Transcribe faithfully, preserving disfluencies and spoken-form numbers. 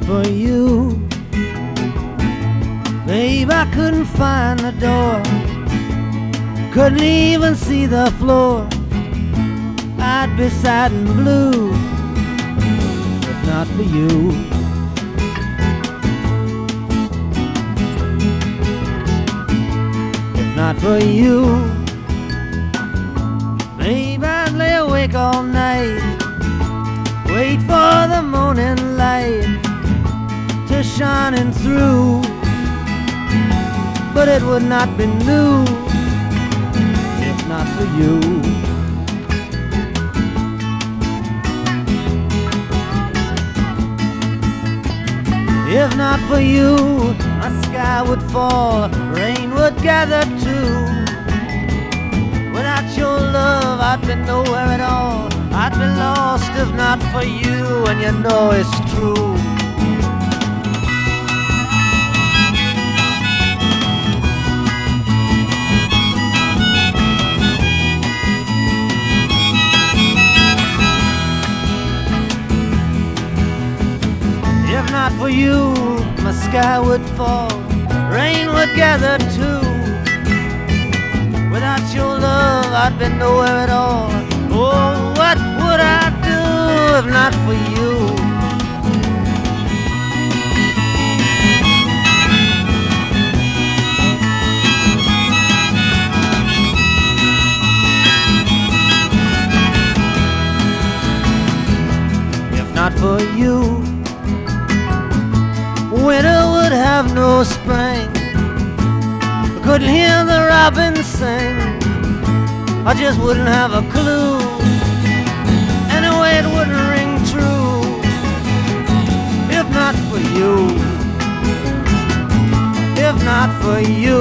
for you, babe, I couldn't find the door, couldn't even see the floor. I'd be sad and blue if not for you. If not for you, babe, I'd lay awake all night, wait for the morning light to shining through, but it would not be new if not for you. If not for you, my sky would fall, rain would gather too. Without your love, I'd be nowhere at all, I'd be lost if not for you, and you know it's true. If not for you, my sky would fall, rain would gather too. Without your love, I'd be nowhere at all. Oh, what would I do if not for you? If not for you, winter would have no spring, I couldn't hear the robins sing, I just wouldn't have a clue, anyway it wouldn't ring true. If not for you, if not for you.